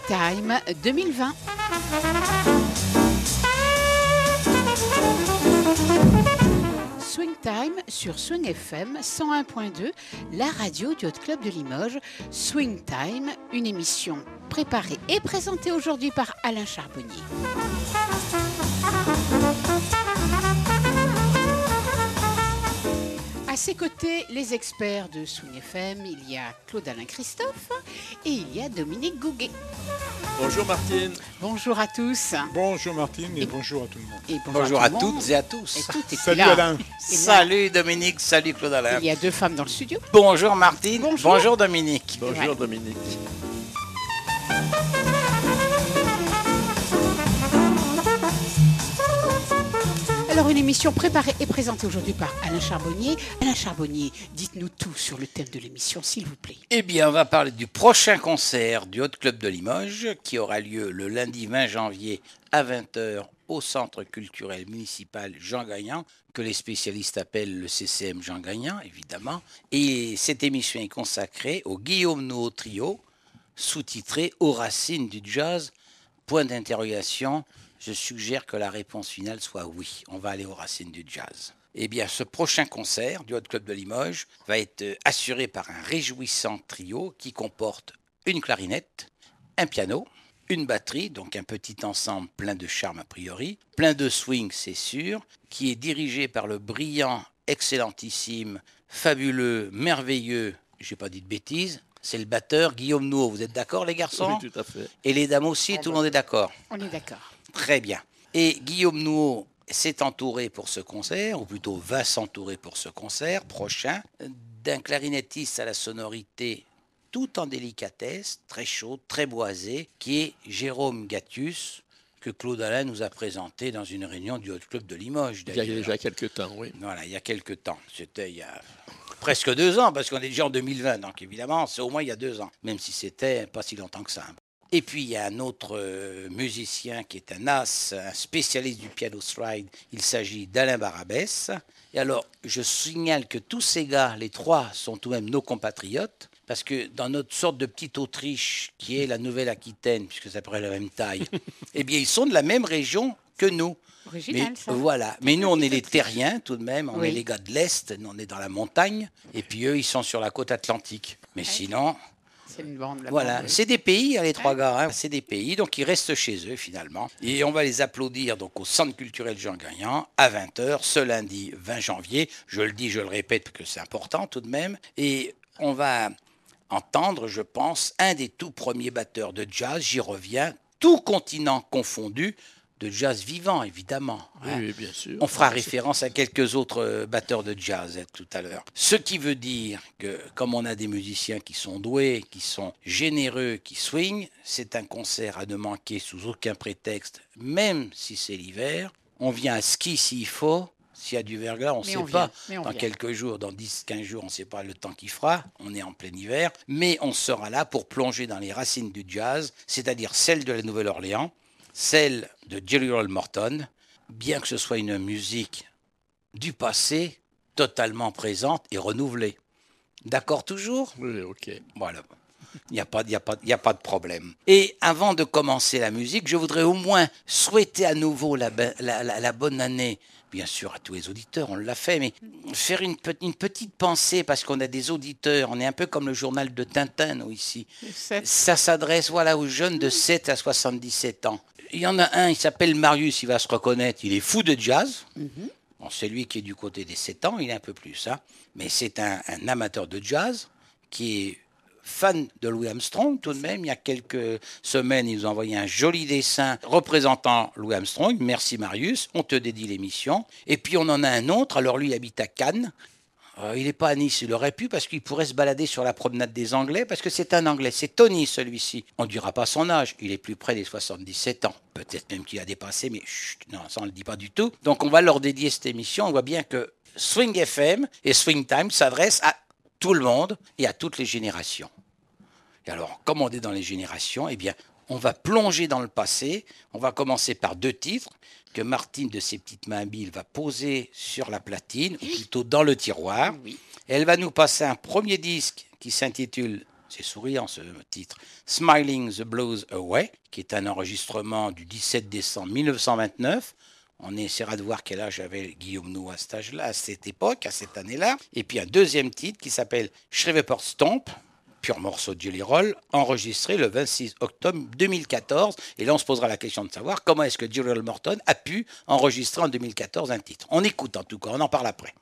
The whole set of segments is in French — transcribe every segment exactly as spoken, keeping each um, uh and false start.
Time deux mille vingt. Swing Time sur Swing F M cent un point deux, la radio du Hot Club de Limoges. Swing Time, une émission préparée et présentée aujourd'hui par Alain Charbonnier. À ses côtés, les experts de Swing F M, il y a Claude-Alain Christophe et il y a Dominique Gouguet. Bonjour Martine. Bonjour à tous. Bonjour Martine et, et bonjour à tout le monde. Et bonjour, bonjour à, à toutes et à tous. Et tout est salut là. Alain. Salut Dominique, salut Claude-Alain. Il y a deux femmes dans le studio. Bonjour Martine, bonjour, bonjour Dominique. Bonjour ouais. Dominique. Alors, une émission préparée et présentée aujourd'hui par Alain Charbonnier. Alain Charbonnier, dites-nous tout sur le thème de l'émission, s'il vous plaît. Eh bien, on va parler du prochain concert du Hot Club de Limoges qui aura lieu le lundi vingt janvier à vingt heures au Centre culturel municipal Jean Gagnan, que les spécialistes appellent le C C M Jean Gagnan, évidemment. Et cette émission est consacrée au Guillaume Nouveau Trio, sous-titré « Aux racines du jazz », point d'interrogation. Je suggère que la réponse finale soit oui, on va aller aux racines du jazz. Eh bien, ce prochain concert du Hot Club de Limoges va être assuré par un réjouissant trio qui comporte une clarinette, un piano, une batterie, donc un petit ensemble plein de charme a priori, plein de swing, c'est sûr, qui est dirigé par le brillant, excellentissime, fabuleux, merveilleux, j'ai pas dit de bêtises, c'est le batteur Guillaume Nouveau. Vous êtes d'accord, les garçons ? Oui, tout à fait. Et les dames aussi, tout le monde est d'accord ? On est d'accord. Très bien. Et Guillaume Nouveau s'est entouré pour ce concert, ou plutôt va s'entourer pour ce concert prochain, d'un clarinettiste à la sonorité tout en délicatesse, très chaud, très boisé, qui est Jérôme Gattius, que Claude-Alain nous a présenté dans une réunion du Hot Club de Limoges. D'ailleurs. Il y a déjà quelques temps, oui. Voilà, il y a quelques temps. C'était il y a presque deux ans, parce qu'on est déjà en deux mille vingt, donc évidemment, c'est au moins il y a deux ans, même si c'était pas si longtemps que ça. Et puis il y a un autre euh, musicien qui est un as, un spécialiste du piano slide, il s'agit d'Alain Barabès. Et alors, je signale que tous ces gars, les trois, sont tout de même nos compatriotes, parce que dans notre sorte de petite Autriche, qui est la Nouvelle-Aquitaine, puisque c'est à peu près la même taille, eh bien, ils sont de la même région que nous. Original, Mais, ça. Voilà. Mais nous, on est les terriens, tout de même. On oui. est les gars de l'Est. Nous, on est dans la montagne. Et puis eux, ils sont sur la côte atlantique. Mais oui. Sinon... C'est une bande, la voilà, bande. c'est des pays, les trois gars, hein. C'est des pays, donc ils restent chez eux finalement. Et on va les applaudir donc au Centre culturel Jean Gagnan à vingt heures ce lundi vingt janvier. Je le dis, je le répète, parce que c'est important tout de même. Et on va entendre, je pense, un des tout premiers batteurs de jazz, j'y reviens, tout continent confondu, de jazz vivant, évidemment. Oui, hein. oui, bien sûr. On fera référence à quelques autres batteurs de jazz hein, tout à l'heure. Ce qui veut dire que, comme on a des musiciens qui sont doués, qui sont généreux, qui swing, c'est un concert à ne manquer sous aucun prétexte, même si c'est l'hiver. On vient à ski s'il faut. S'il y a du verglas, on ne sait pas. Dans vient. quelques jours, dans dix quinze jours, on ne sait pas le temps qu'il fera. On est en plein hiver. Mais on sera là pour plonger dans les racines du jazz, c'est-à-dire celles de la Nouvelle-Orléans, celle de Jerry Roll Morton, bien que ce soit une musique du passé, totalement présente et renouvelée. D'accord toujours ? Oui, ok. Voilà. Il n'y a pas, il y a pas, il y a pas de problème. Et avant de commencer la musique, je voudrais au moins souhaiter à nouveau la, la, la, la bonne année, bien sûr à tous les auditeurs, on l'a fait, mais faire une, une petite pensée, parce qu'on a des auditeurs, on est un peu comme le journal de Tintin, nous, ici. Ça s'adresse voilà, aux jeunes de sept à soixante-dix-sept ans. Il y en a un, il s'appelle Marius, il va se reconnaître, il est fou de jazz. Mm-hmm. Bon, c'est lui qui est du côté des sept ans, il est un peu plus, hein. Mais c'est un, un amateur de jazz qui est fan de Louis Armstrong tout de même. Il y a quelques semaines, il nous a envoyé un joli dessin représentant Louis Armstrong. Merci Marius, on te dédie l'émission. Et puis on en a un autre, alors lui il habite à Cannes. Euh, il n'est pas à Nice, il aurait pu parce qu'il pourrait se balader sur la promenade des Anglais, parce que c'est un Anglais, c'est Tony celui-ci. On ne dira pas son âge, il est plus près des soixante-dix-sept ans. Peut-être même qu'il a dépassé, mais chut, non, ça on ne le dit pas du tout. Donc on va leur dédier cette émission, on voit bien que Swing F M et Swing Time s'adressent à tout le monde et à toutes les générations. Et alors, comme on est dans les générations, eh bien, on va plonger dans le passé. On va commencer par deux titres que Martine, de ses petites mains habiles, va poser sur la platine, ou plutôt dans le tiroir. Oui. Et elle va nous passer un premier disque qui s'intitule C'est souriant ce titre. Smiling the Blows Away, qui est un enregistrement du dix-sept décembre mille neuf cent vingt-neuf. On essaiera de voir quel âge avait Guillaume Nou à, cet âge-là, à cette époque, à cette année-là. Et puis un deuxième titre qui s'appelle Shreveport Stomp, pur morceau de Jelly Roll, enregistré le vingt-six octobre deux mille quatorze. Et là, on se posera la question de savoir comment est-ce que Jelly Roll Morton a pu enregistrer en deux mille quatorze un titre. On écoute en tout cas, on en parle après.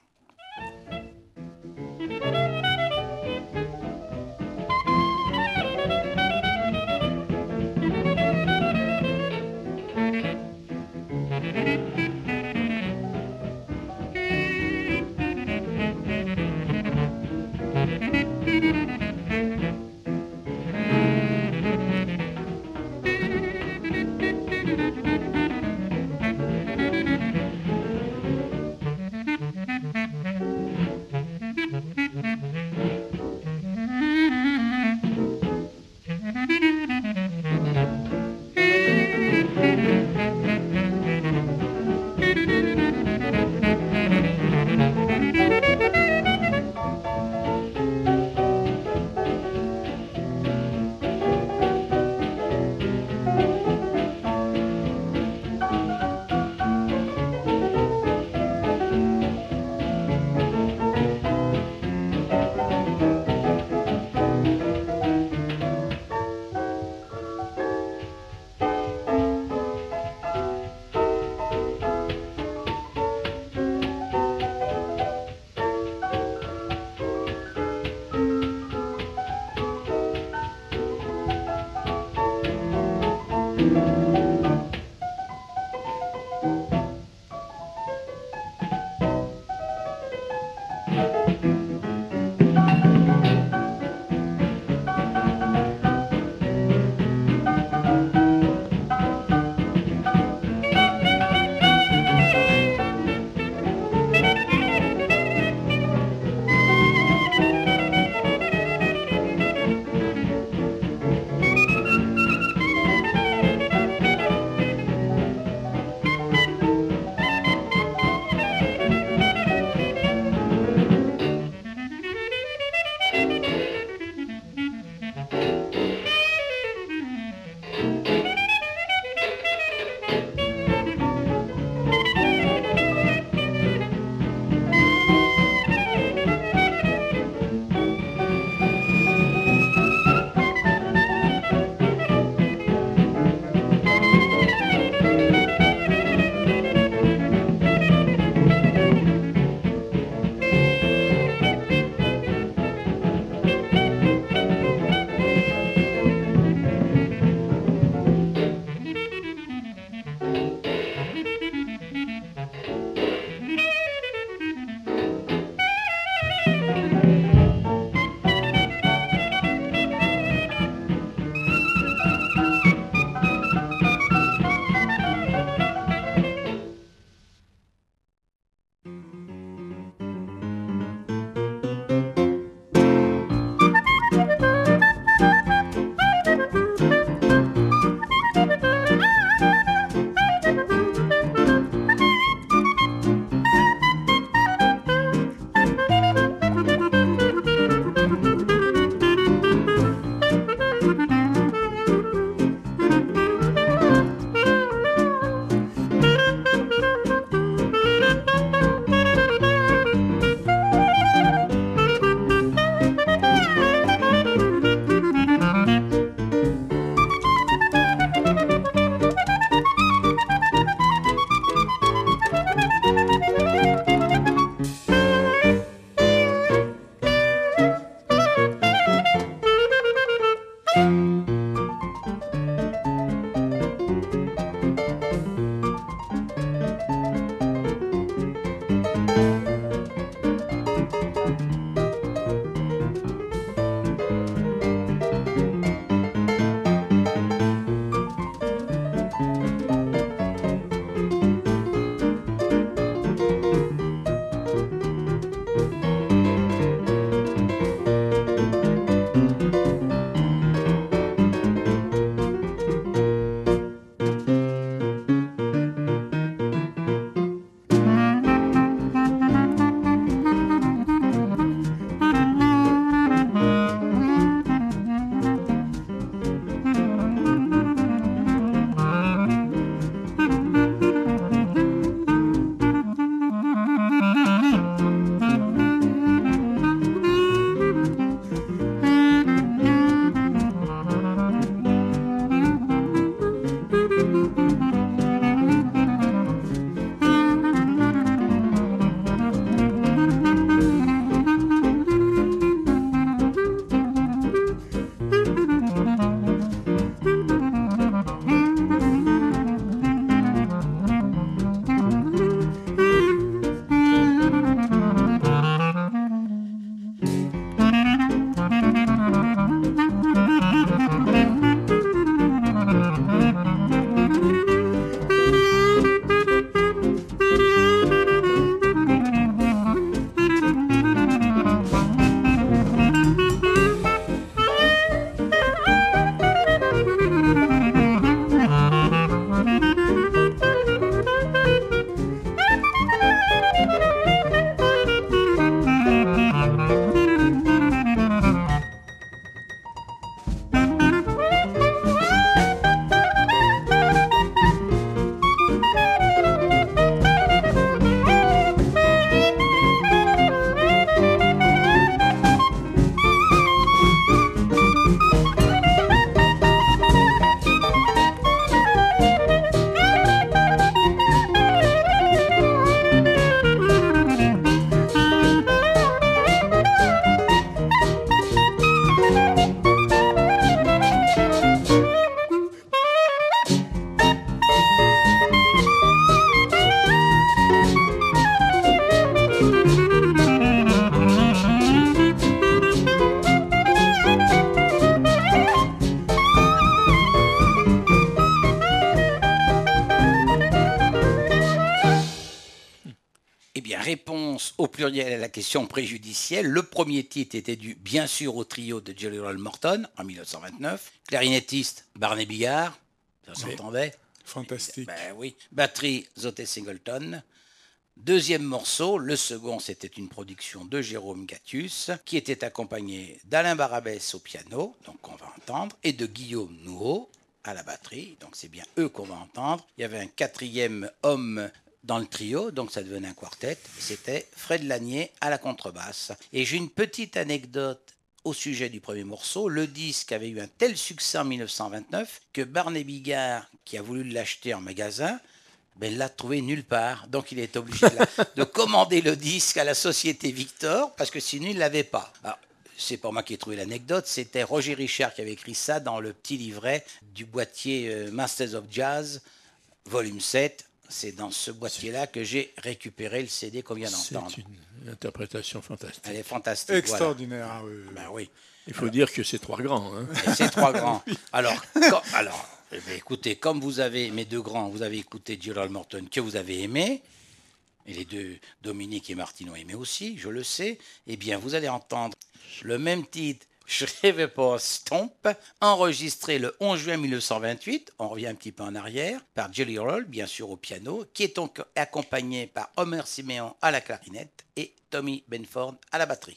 au pluriel à la question préjudicielle. Le premier titre était dû bien sûr au trio de Jelly Roll Morton en mille neuf cent vingt-neuf. Clarinettiste Barney Bigard, ça s'entendait. Fantastique. Ben oui. Batterie Zoté Singleton. Deuxième morceau, le second, c'était une production de Jérôme Gatius, qui était accompagné d'Alain Barabès au piano, donc on va entendre, et de Guillaume Nouveau à la batterie, donc c'est bien eux qu'on va entendre. Il y avait un quatrième homme dans le trio, donc ça devenait un quartet, c'était Fred Lanier à la contrebasse. Et j'ai une petite anecdote au sujet du premier morceau. Le disque avait eu un tel succès en mille neuf cent vingt-neuf que Barney Bigard, qui a voulu l'acheter en magasin, ben, il l'a trouvé nulle part. Donc il est obligé de, la, de commander le disque à la société Victor, parce que sinon il ne l'avait pas. Alors, c'est pas moi qui ai trouvé l'anecdote, c'était Roger Richard qui avait écrit ça dans le petit livret du boîtier euh, Masters of Jazz, volume sept. C'est dans ce boîtier-là que j'ai récupéré le C D qu'on vient d'entendre. C'est une interprétation fantastique. Elle est fantastique. Extraordinaire. Voilà. Ah oui, oui. Ben oui. Il faut alors, dire que c'est trois grands. Hein. C'est trois grands. Alors, quand, alors eh bien, écoutez, comme vous avez, mes deux grands, vous avez écouté Jelly Roll Morton que vous avez aimé, et les deux, Dominique et Martine, ont aimé aussi, je le sais, eh bien, vous allez entendre le même titre, Shreveport Stomp, enregistré le onze juin mille neuf cent vingt-huit, on revient un petit peu en arrière, par Jelly Roll, bien sûr au piano, qui est donc accompagné par Homer Siméon à la clarinette et Tommy Benford à la batterie.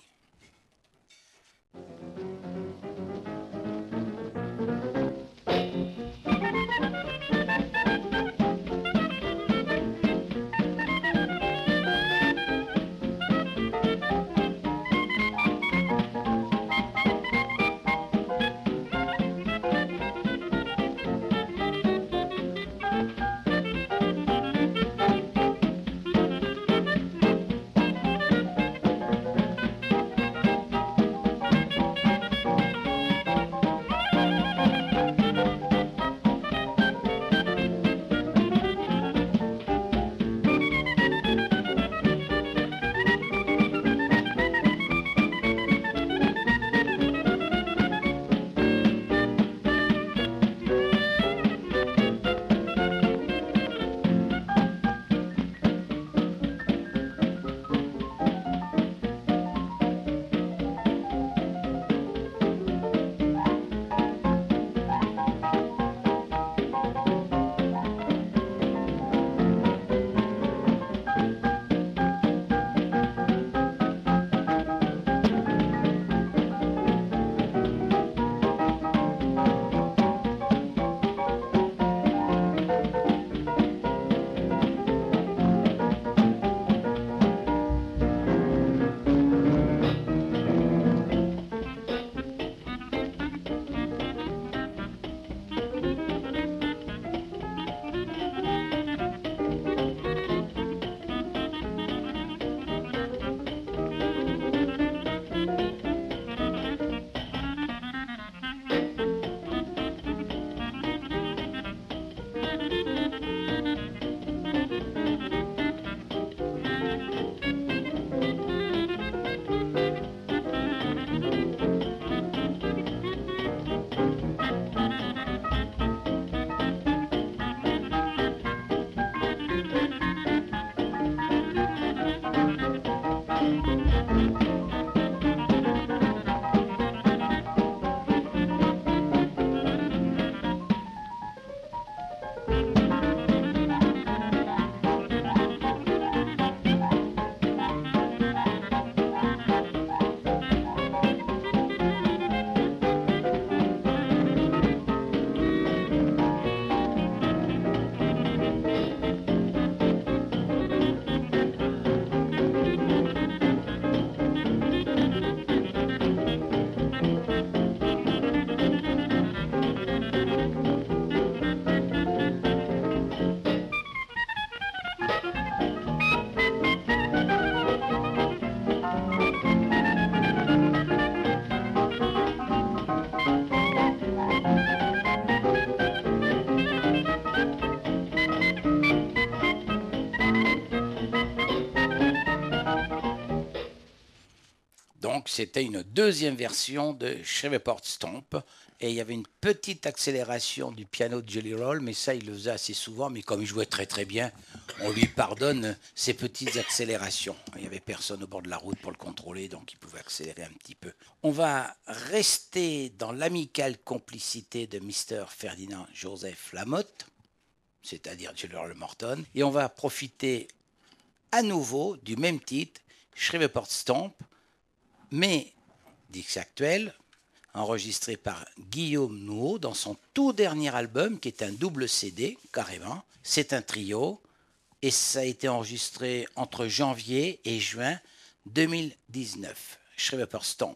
c'était une deuxième version de Shreveport Stomp. Et il y avait une petite accélération du piano de Jelly Roll, mais ça, il le faisait assez souvent. Mais comme il jouait très très bien, on lui pardonne ces petites accélérations. Il n'y avait personne au bord de la route pour le contrôler, donc il pouvait accélérer un petit peu. On va rester dans l'amicale complicité de mister Ferdinand Joseph Lamotte, c'est-à-dire Jelly Roll Morton, et on va profiter à nouveau du même titre, Shreveport Stomp, mais disque actuel, enregistré par Guillaume Nouveau dans son tout dernier album, qui est un double C D, carrément. C'est un trio, et ça a été enregistré entre janvier et juin deux mille dix-neuf. Shreveport Stomp.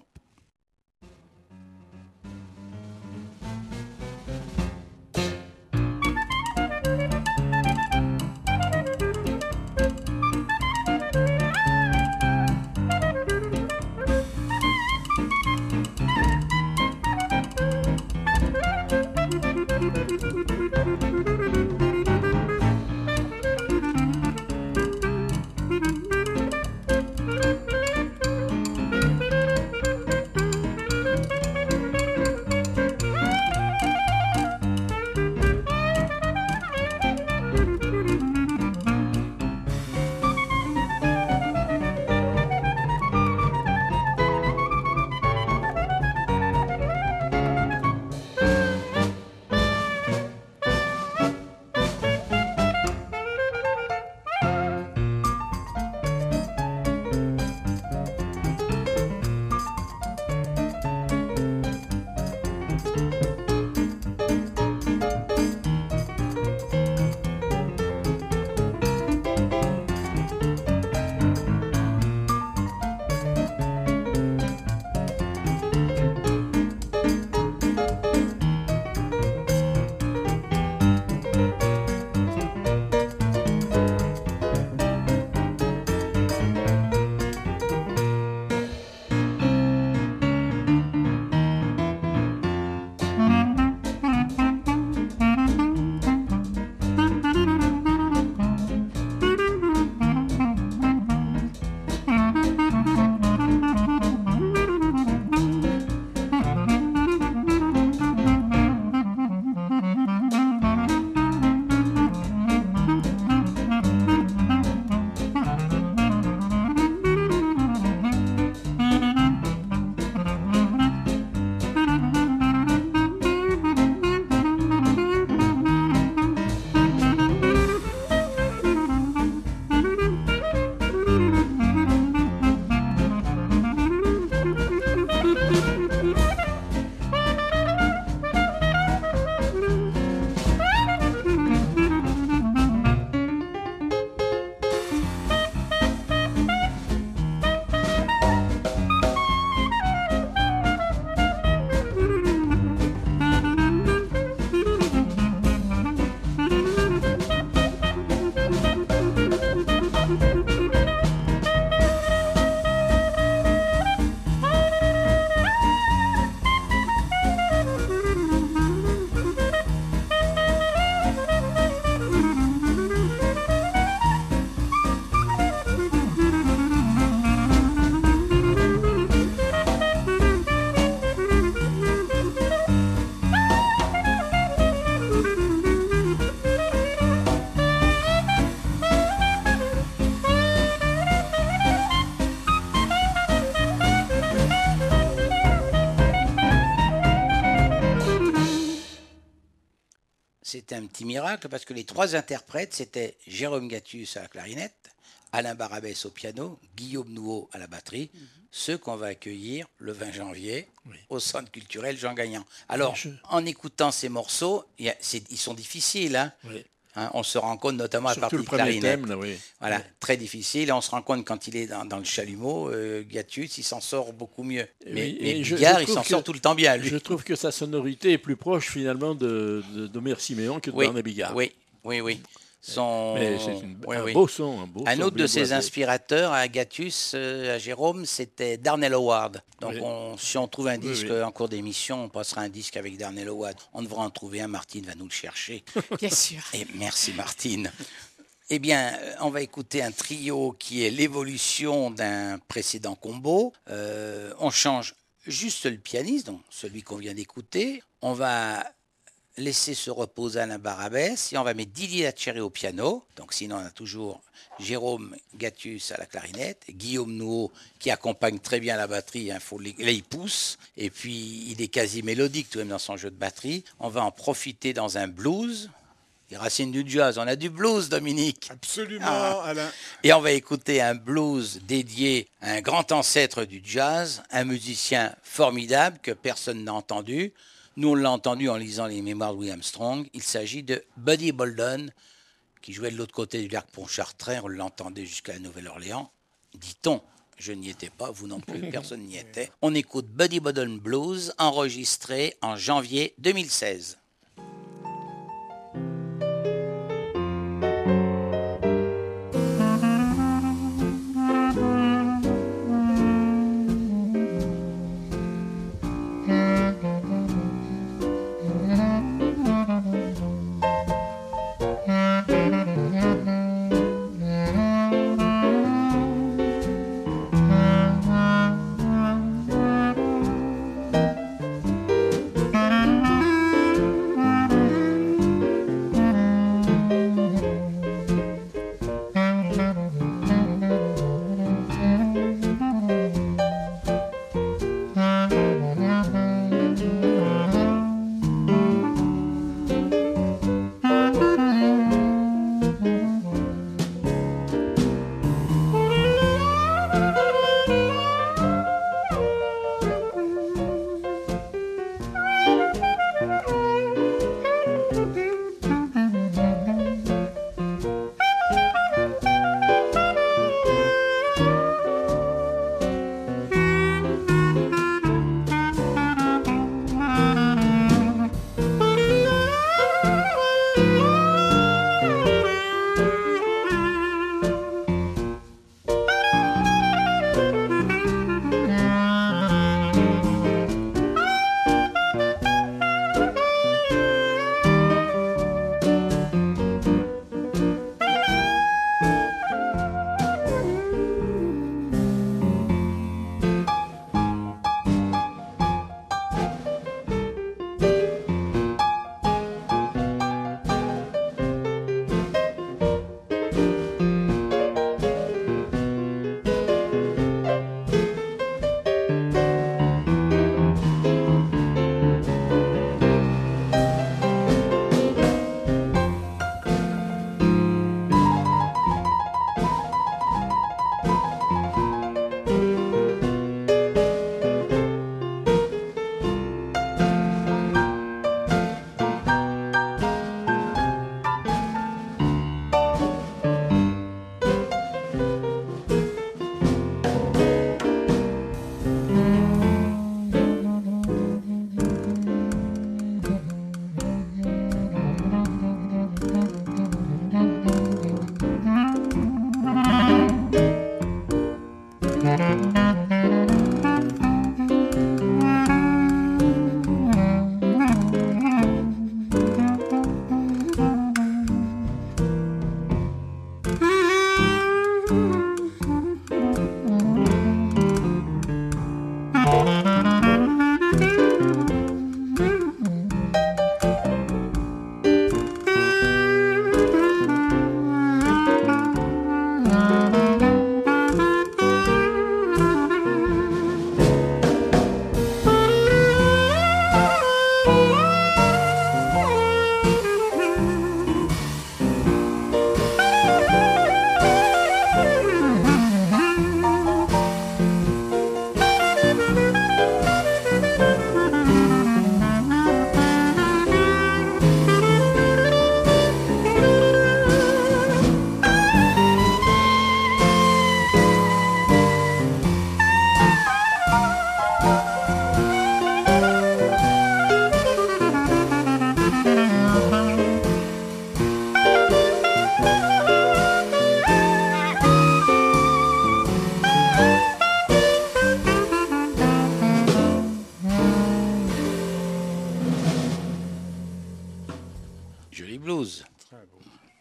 C'était un petit miracle parce que les trois interprètes, c'était Jérôme Gattius à la clarinette, Alain Barabès au piano, Guillaume Nouveau à la batterie, mm-hmm. ceux qu'on va accueillir le vingt janvier oui. au Centre culturel Jean Gagnon. Alors, je... en écoutant ces morceaux, y a, ils sont difficiles, hein, oui. hein, on se rend compte notamment à partir de clarinette. Thème, là, oui. Voilà, oui. très difficile. Et on se rend compte quand il est dans, dans le chalumeau, euh, Gattius, il s'en sort beaucoup mieux. Mais, oui, mais Bigard, il s'en que, sort tout le temps bien. Lui. Je trouve que sa sonorité est plus proche finalement de, de, d'Omer Siméon que de oui. Bernard Bigard. Oui, oui, oui. Son... Mais c'est une, oui, un oui. beau son. Un, beau un son autre de ses inspirateurs à Gattius, euh, à Jérôme, c'était Darnell Howard. Donc, oui. on, si on trouve un disque oui, oui. en cours d'émission, on passera un disque avec Darnell Howard. On devra en trouver un, Martine va nous le chercher. Bien sûr. Et merci Martine. Eh bien, on va écouter un trio qui est l'évolution d'un précédent combo. Euh, on change juste le pianiste, donc celui qu'on vient d'écouter. On va laisser se reposer Alain Barabès et on va mettre Didier Latcheré au piano. Donc sinon, on a toujours Jérôme Gattus à la clarinette, Guillaume Nouveau qui accompagne très bien la batterie, hein, faut les, là il pousse, et puis il est quasi mélodique tout de même dans son jeu de batterie. On va en profiter dans un blues. Les racines du jazz, on a du blues, Dominique. Absolument, Ah. Alain. Et on va écouter un blues dédié à un grand ancêtre du jazz, un musicien formidable que personne n'a entendu. Nous, on l'a entendu en lisant les mémoires de Louis Armstrong. Il s'agit de Buddy Bolden, qui jouait de l'autre côté du lac Pontchartrain. On l'entendait jusqu'à la Nouvelle-Orléans. Dit-on, je n'y étais pas, vous non plus, personne n'y était. On écoute Buddy Bolden Blues, enregistré en janvier deux mille seize.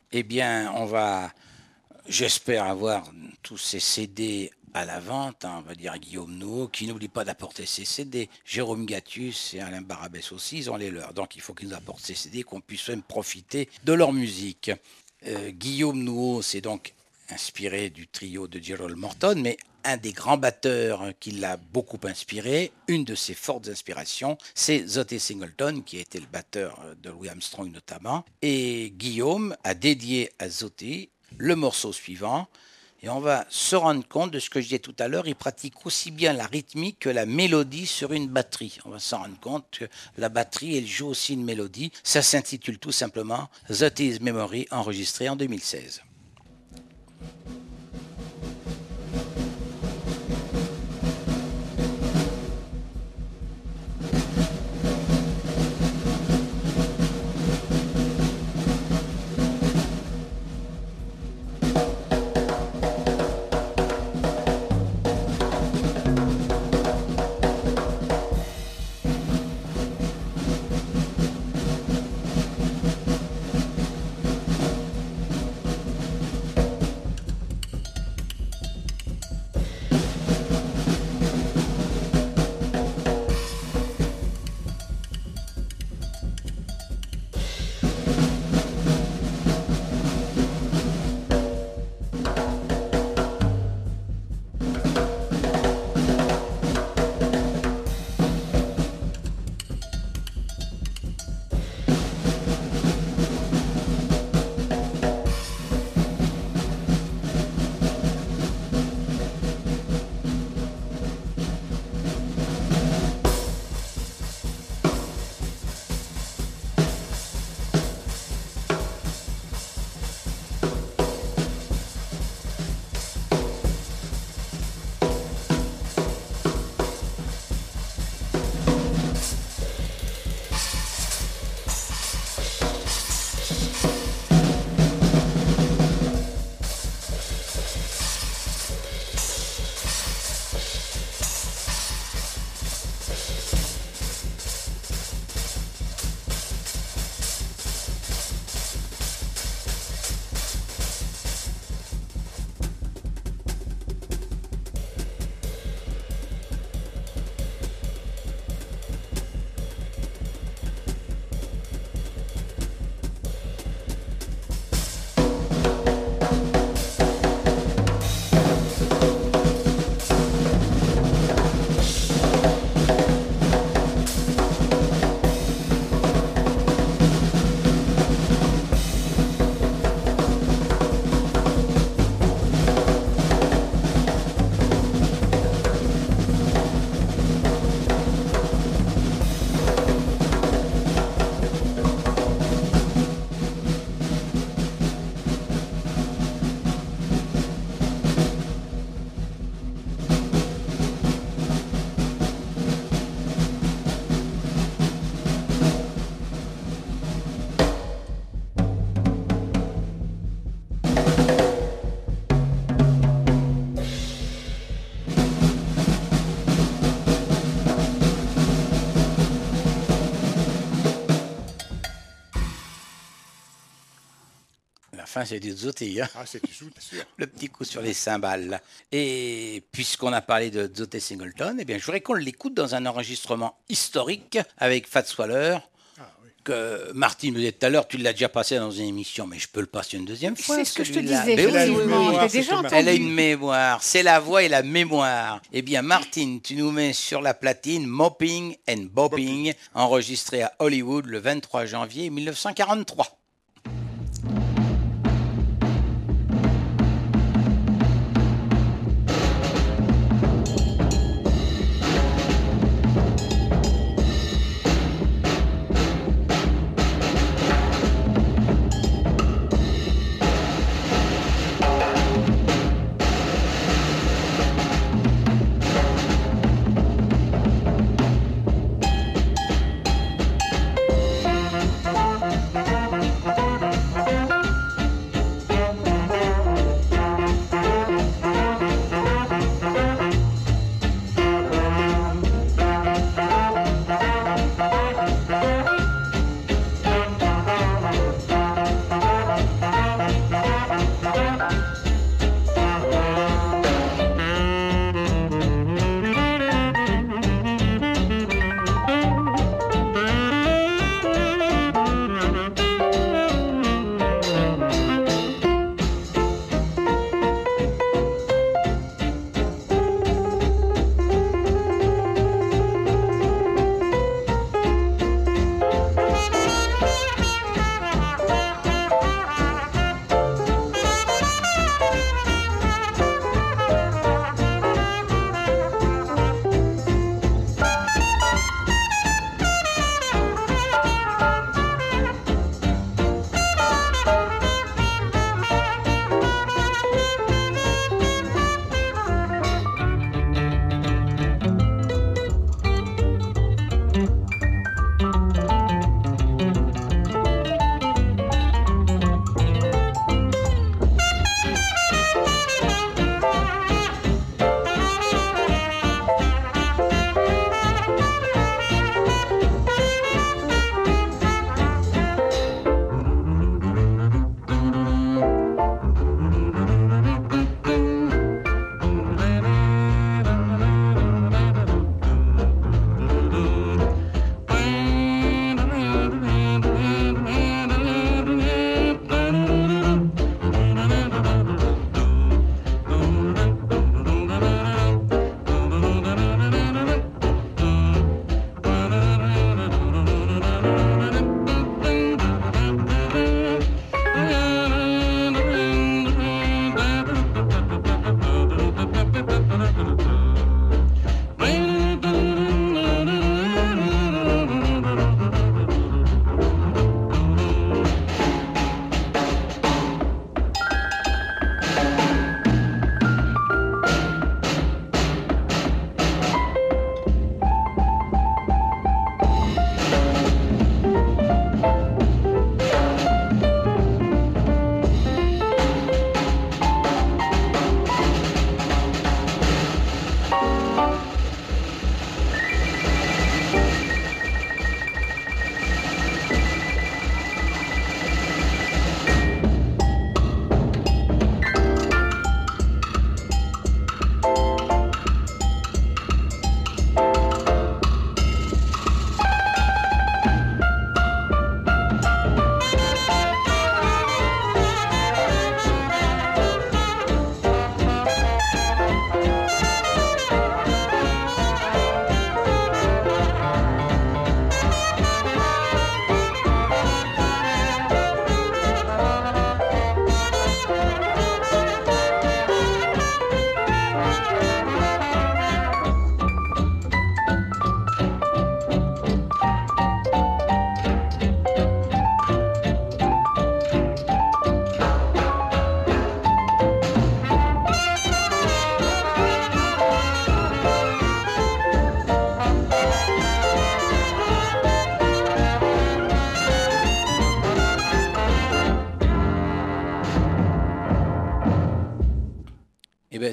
eh bien, on va, j'espère avoir tous ces C D à la vente, hein, on va dire Guillaume Nouveau, qui n'oublie pas d'apporter ses C D. Jérôme Gatius et Alain Barabès aussi, ils ont les leurs. Donc il faut qu'ils nous apportent ces C D, qu'on puisse même profiter de leur musique. Euh, Guillaume Nouveau, c'est donc inspiré du trio de Gerald Morton, mais un des grands batteurs qui l'a beaucoup inspiré, une de ses fortes inspirations, c'est Zotty Singleton, qui a été le batteur de Louis Armstrong notamment. Et Guillaume a dédié à Zotty le morceau suivant. Et on va se rendre compte de ce que je disais tout à l'heure, il pratique aussi bien la rythmique que la mélodie sur une batterie. On va s'en rendre compte que la batterie, elle joue aussi une mélodie. Ça s'intitule tout simplement Zotty's Memory, enregistré en deux mille seize. Fin, c'est du Zotty. Hein. Ah, c'est du Zotty, sûr. Le petit coup sur les cymbales. Et puisqu'on a parlé de Zotty Singleton, eh bien, je voudrais qu'on l'écoute dans un enregistrement historique avec Fats Waller. Ah, oui. Que Martine me disait tout à l'heure, tu l'as déjà passé dans une émission, mais je peux le passer une deuxième fois. C'est ce que je te disais. Mais oui, oui, oui, oui, oui. Déjà entendu. Elle a une mémoire. C'est la voix et la mémoire. Eh bien, Martine, tu nous mets sur la platine Mopping and Bopping, enregistré à Hollywood le vingt-trois janvier mille neuf cent quarante-trois. Thank you.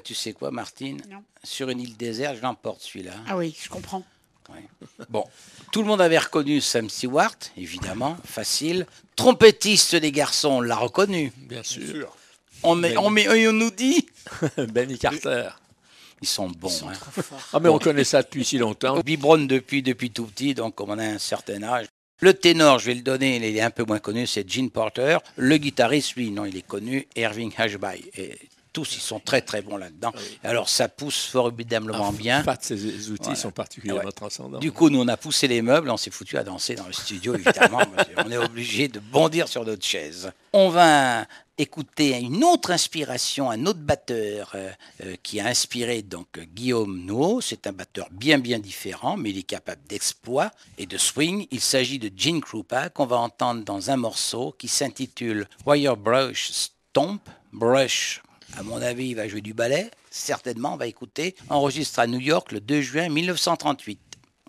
tu sais quoi, Martine? Non. Sur une île déserte, je l'emporte celui-là. Ah oui, je comprends. Ouais. Bon, tout le monde avait reconnu Sam Stewart, évidemment, facile. Trompettiste des garçons, on l'a reconnu. Bien Bien sûr. sûr. On, met, on, met, on nous dit. Benny Carter. Ils sont bons. Ils sont hein. trop forts. Ah, mais on connaît ça depuis si longtemps. On biberonne depuis, depuis tout petit, donc comme on a un certain âge. Le ténor, je vais le donner, il est un peu moins connu, c'est Gene Porter. Le guitariste, lui, non, il est connu, Irving Ashby. Et tous, ils sont très très bons là-dedans. Ah oui. Alors ça pousse formidablement bien. Pas de ces outils Voilà. sont particulièrement Ouais. transcendants. Du coup, nous, on a poussé les meubles, on s'est foutu à danser dans le studio, évidemment. parce qu'on est obligé de bondir sur notre chaise. On va écouter une autre inspiration, un autre batteur euh, euh, qui a inspiré donc Guillaume Nouveau. C'est un batteur bien bien différent, mais il est capable d'exploits et de swing. Il s'agit de Gene Krupa qu'on va entendre dans un morceau qui s'intitule Wire Brush Stomp. Brush, à mon avis, il va jouer du ballet. Certainement, on va écouter. Enregistré à New York le deux juin mille neuf cent trente-huit.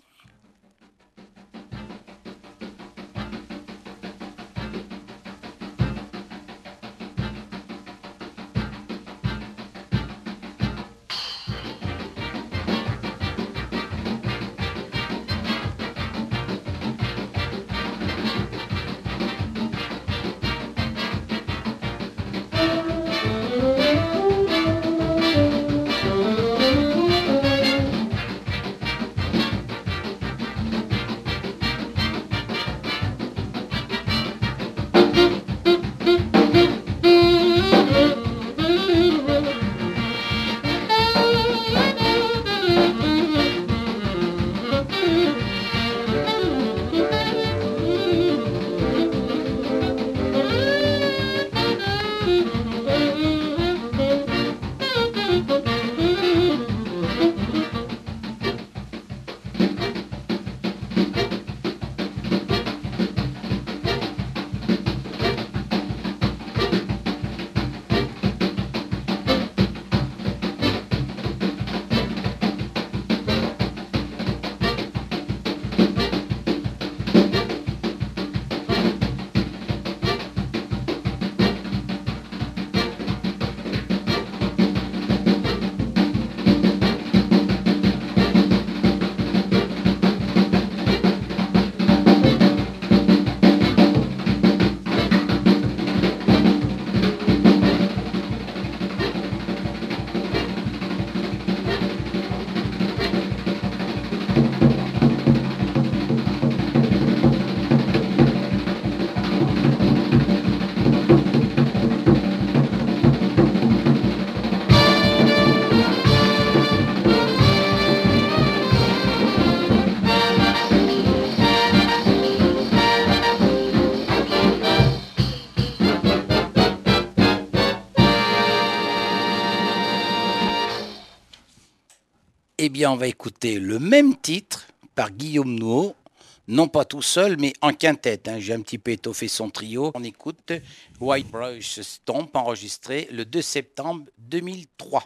Eh bien, on va écouter le même titre par Guillaume Nouveau, non pas tout seul, mais en quintette. Hein. J'ai un petit peu étoffé son trio. On écoute White Brush Stomp, enregistré le deux septembre deux mille trois.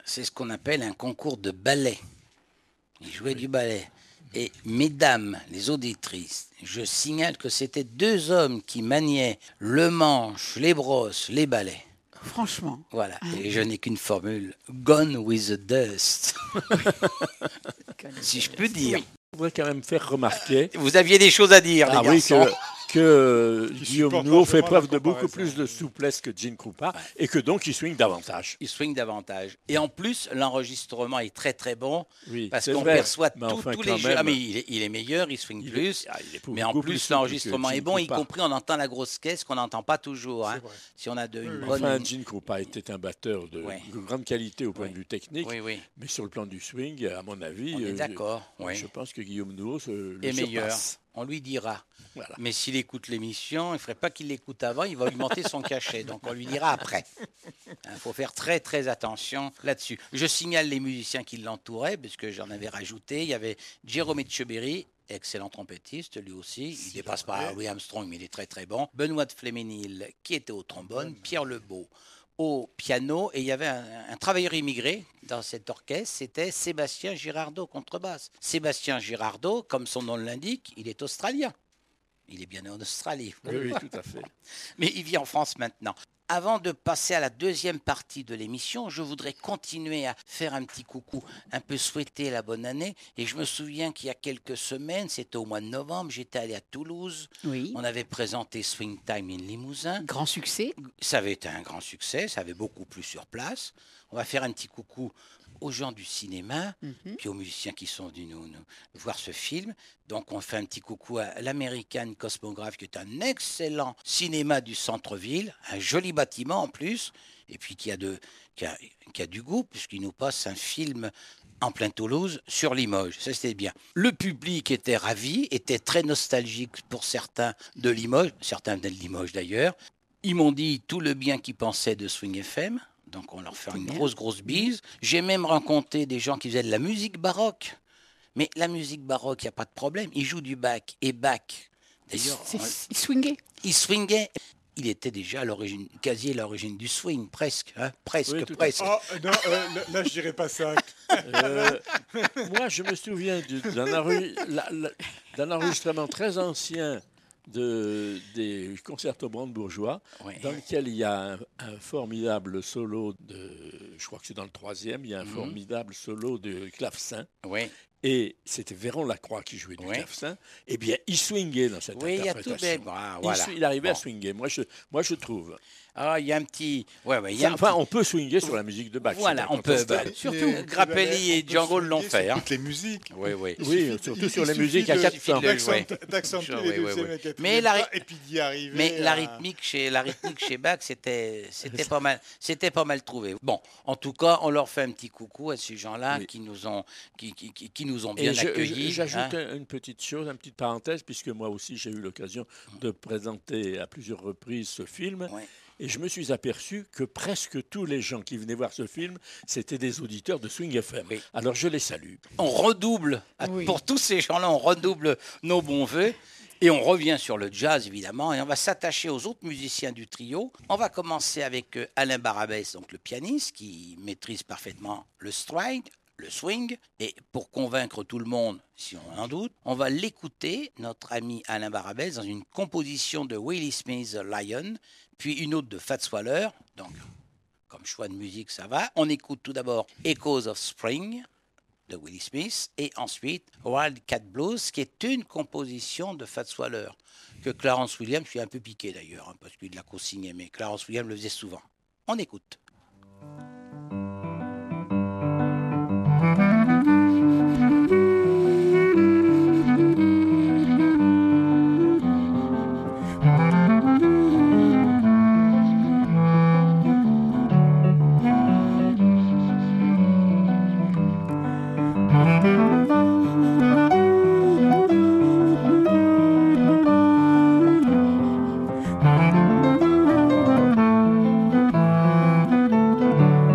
c'est ce qu'on appelle un concours de ballet. Il jouait oui. du ballet. Et mesdames, les auditrices, je signale que c'était deux hommes qui maniaient le manche, les brosses, les balais. Franchement. Voilà. Ah. Et je n'ai qu'une formule. Gone with the dust. Si je peux dire. Oui. Je voudrais quand même faire remarquer. Vous aviez des choses à dire, ah, les oui, garçons. Que... que Guillaume Nouveau fait preuve de beaucoup plus de souplesse que Gene Krupa ouais. et que donc il swing davantage. Il swing davantage. Et en plus, l'enregistrement est très très bon oui, parce qu'on vrai. perçoit mais tout, enfin, tous les jeux. Ah, mais il est, il est meilleur, il swing il plus. Est, ah, il est mais en plus, plus l'enregistrement est bon, Krupa. y compris on entend la grosse caisse qu'on n'entend pas toujours. Hein. Si on a de, une bonne... Enfin, Gene Krupa était un batteur de ouais. grande qualité au point oui. de vue technique, oui, oui. mais sur le plan du swing, à mon avis, on est euh, d'accord. Je, oui. je pense que Guillaume Nouveau se, le est meilleur. surpasse. On lui dira. Voilà. Mais s'il écoute l'émission, il ne faudrait pas qu'il l'écoute avant, il va augmenter son cachet. Donc on lui dira après. Il faut faire très très attention là-dessus. Je signale les musiciens qui l'entouraient, parce que j'en avais rajouté. Il y avait Jérôme Etcheberry, excellent trompettiste, lui aussi. Il ne dépasse pas Louis Armstrong, mais il est très très bon. Benoît de Fléménil, qui était au trombone. Pierre Lebeau au piano. Et il y avait un, un travailleur immigré dans cet orchestre, c'était Sébastien Girardot, contrebasse. Sébastien Girardot, comme son nom l'indique, il est australien. Il est bien né en Australie. Oui, oui, tout à fait. Mais il vit en France maintenant. Avant de passer à la deuxième partie de l'émission, je voudrais continuer à faire un petit coucou, un peu souhaiter la bonne année. Et je me souviens qu'il y a quelques semaines, c'était au mois de novembre, j'étais allé à Toulouse. Oui. On avait présenté Swing Time in Limousin. Grand succès. Ça avait été un grand succès, ça avait beaucoup plu sur place. On va faire un petit coucou aux gens du cinéma, mm-hmm. puis aux musiciens qui sont venus nous, nous voir ce film. Donc on fait un petit coucou à l'American Cosmograph, qui est un excellent cinéma du centre-ville, un joli bâtiment en plus, et puis qui a, de, qui a, qui a du goût, puisqu'il nous passe un film en plein Toulouse sur Limoges. Ça, c'était bien. Le public était ravi, était très nostalgique pour certains de Limoges, certains de Limoges d'ailleurs. Ils m'ont dit tout le bien qu'ils pensaient de Swing F M. Donc on leur fait une grosse, grosse bise. J'ai même rencontré des gens qui faisaient de la musique baroque. Mais la musique baroque, il n'y a pas de problème. Ils jouent du Bach. Et Bach, d'ailleurs... On... Il swingait. Il swingait. Il était déjà à l'origine, quasi à l'origine du swing, presque. Hein, presque, oui, presque. Oh, non, euh, là, je dirais pas ça. euh, moi, je me souviens d'un enregistrement très ancien De, des concertos brandebourgeois, oui. dans lequel il y a un, un formidable solo de, je crois que c'est dans le troisième, il y a un mmh. formidable solo de clavecin. Oui. Et c'était Véron Lacroix qui jouait du oui. clavecin. Eh bien, il swingait dans cette oui, interprétation. Il, y a tout des... ah, voilà. il, il arrivait bon. à swinguer. Moi, je, moi, je trouve. Ah, il y a un petit. Ouais, ouais, il y a enfin, un petit... on peut swinguer sur la musique de Bach. Voilà, on peut. Bah, surtout, Grappelli et Django l'ont fait. Hein. Toutes les musiques. Oui, oui. Oui, surtout sur les musiques à quatre temps. D'accentuer les deuxièmes et quatrième mais la... et puis d'y arriver. Mais à... la rythmique chez la rythmique chez Bach, c'était c'était pas mal, c'était pas mal trouvé. Bon, en tout cas, on leur fait un petit coucou à ces gens-là oui. qui nous ont qui, qui, qui, qui nous ont bien et accueillis. J'ajoute hein. une petite chose, une petite parenthèse, puisque moi aussi j'ai eu l'occasion de présenter à plusieurs reprises ce film. Oui. Et je me suis aperçu que presque tous les gens qui venaient voir ce film, c'était des auditeurs de Swing F M. Oui. Alors je les salue. On redouble, oui. pour tous ces gens-là, on redouble nos bons voeux. Et on revient sur le jazz, évidemment, et on va s'attacher aux autres musiciens du trio. On va commencer avec Alain Barabès, donc le pianiste, qui maîtrise parfaitement le stride, le swing. Et pour convaincre tout le monde, si on en doute, on va l'écouter, notre ami Alain Barabès, dans une composition de Willie Smith, Lion, puis une autre de Fats Waller. Donc, comme choix de musique, ça va. On écoute tout d'abord Echoes of Spring de Willie Smith et ensuite Wildcat Blues, qui est une composition de Fats Waller, que Clarence Williams, je suis un peu piqué d'ailleurs, hein, parce qu'il l'a co-signé, mais Clarence Williams le faisait souvent. On écoute. Thank you.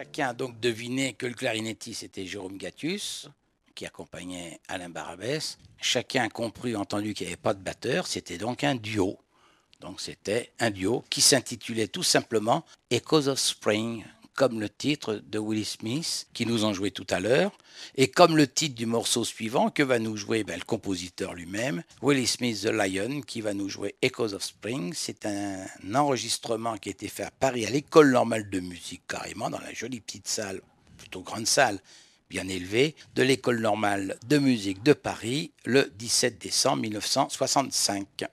Chacun a donc deviné que le clarinettiste était Jérôme Gattus, qui accompagnait Alain Barabès. Chacun a compris, entendu qu'il n'y avait pas de batteur, c'était donc un duo. Donc c'était un duo qui s'intitulait tout simplement Echoes of Spring, comme le titre de Willie Smith, qui nous en jouait tout à l'heure, et comme le titre du morceau suivant, que va nous jouer ben, le compositeur lui-même, Willie Smith The Lion, qui va nous jouer Echoes of Spring. C'est un enregistrement qui a été fait à Paris, à l'École normale de musique, carrément, dans la jolie petite salle, plutôt grande salle, bien élevée, de l'École normale de musique de Paris, le dix-sept décembre mille neuf cent soixante-cinq.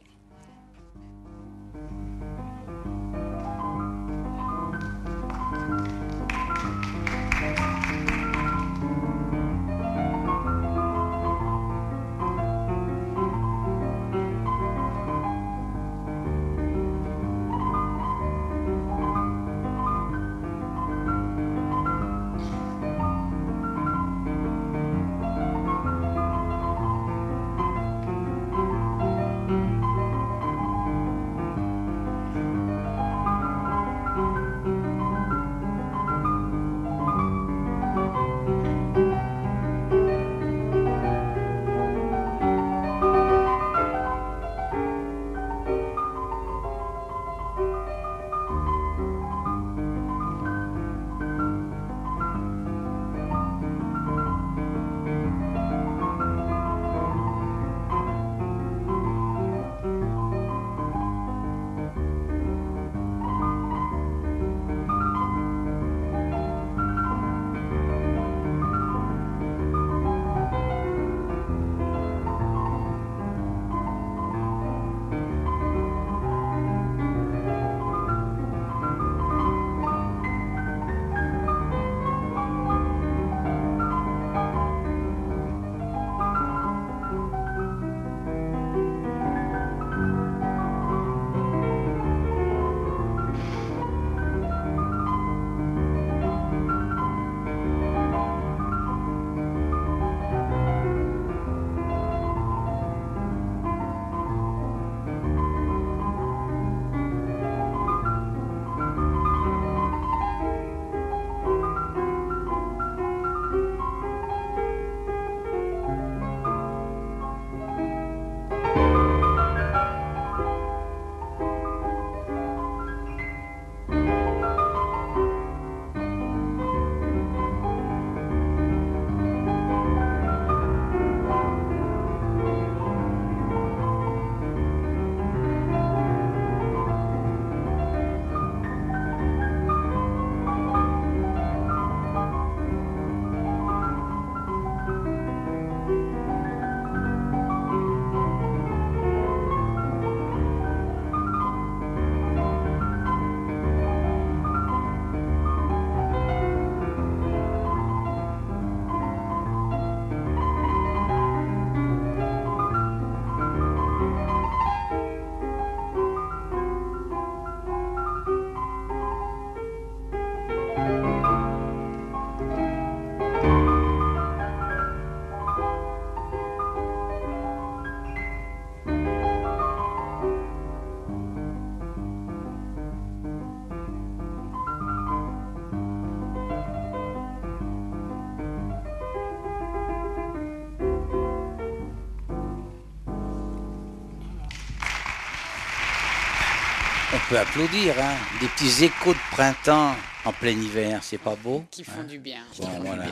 On peut applaudir, hein. Des petits échos de printemps en plein hiver, c'est pas beau? Qui font hein du bien. Bon, voilà.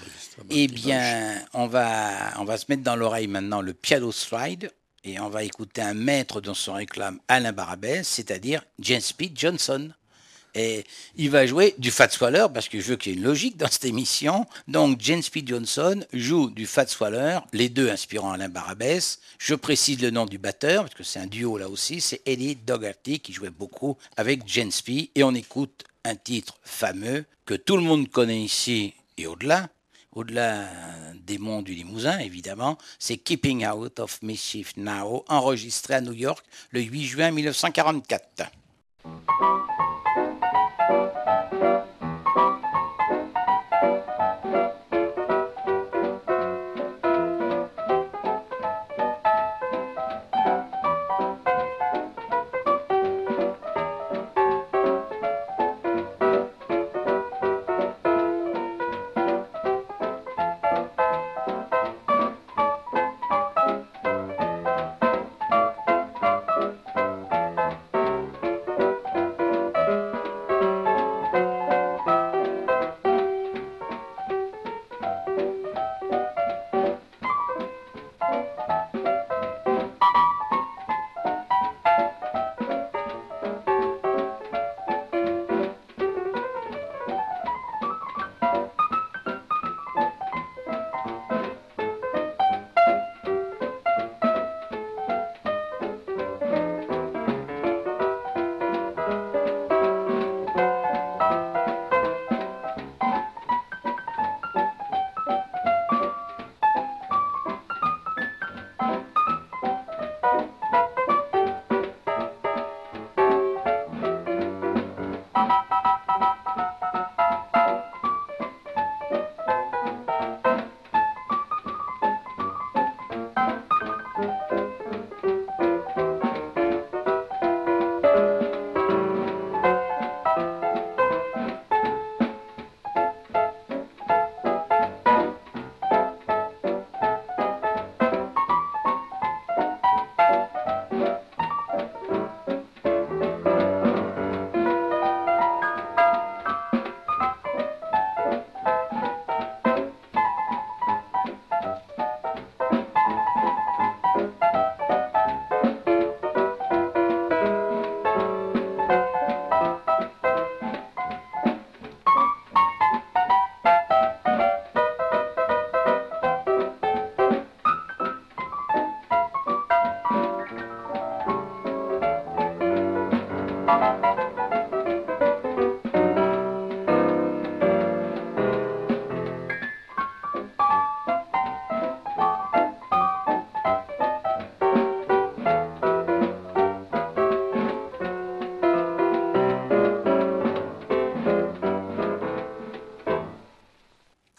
Eh bien, on va, on va se mettre dans l'oreille maintenant le piano slide et on va écouter un maître dont se réclame Alain Barabès, c'est-à-dire James P. Johnson. Et il va jouer du Fats Waller, parce que je veux qu'il y ait une logique dans cette émission. Donc James P. Johnson joue du Fats Waller, les deux inspirant Alain Barabès. Je précise le nom du batteur, parce que c'est un duo là aussi, c'est Eddie Dougherty qui jouait beaucoup avec James P. Et on écoute un titre fameux que tout le monde connaît ici et au-delà, au-delà des monts du Limousin évidemment, c'est Keeping Out of Mischief Now, enregistré à New York le huit juin mille neuf cent quarante-quatre.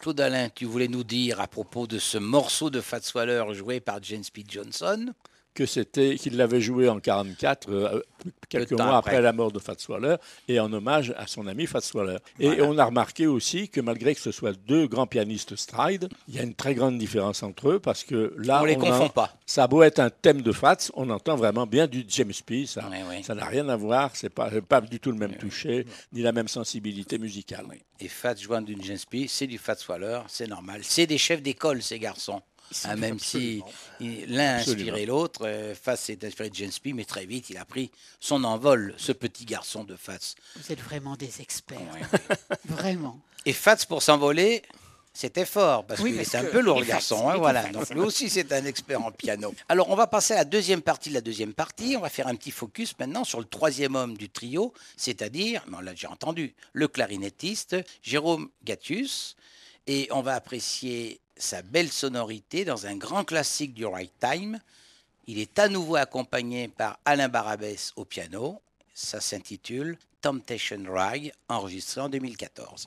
Claude Alain, tu voulais nous dire à propos de ce morceau de Fats Waller joué par James P. Johnson que c'était qu'il l'avait joué en quarante-quatre, euh, quelques mois après. après la mort de Fats Waller, et en hommage à son ami Fats Waller. Voilà. Et on a remarqué aussi que malgré que ce soit deux grands pianistes stride, il y a une très grande différence entre eux, parce que là, on les on confond a, pas. Ça a beau être un thème de Fats, on entend vraiment bien du James P. Ça oui, oui. ça n'a rien à voir, c'est pas pas du tout le même oui, toucher, oui. ni la même sensibilité musicale. Oui. Et Fats jouant du James P, c'est du Fats Waller, c'est normal. C'est des chefs d'école, ces garçons. Ah, même absolument. Si l'un a inspiré l'autre, euh, Fats est inspiré de James P, mais très vite, il a pris son envol, ce petit garçon de Fats. Vous êtes vraiment des experts. Ouais. Vraiment. Et Fats, pour s'envoler, c'était fort, parce oui, qu'il était un peu lourd, le garçon. Hein, voilà. Donc lui aussi, c'est un expert en piano. Alors, on va passer à la deuxième partie de la deuxième partie. On va faire un petit focus maintenant sur le troisième homme du trio, c'est-à-dire, on l'a déjà entendu, le clarinettiste Jérôme Gattius. Et on va apprécier sa belle sonorité dans un grand classique du ragtime. Il est à nouveau accompagné par Alain Barabès au piano. Ça s'intitule Temptation Rag, enregistré en deux mille quatorze.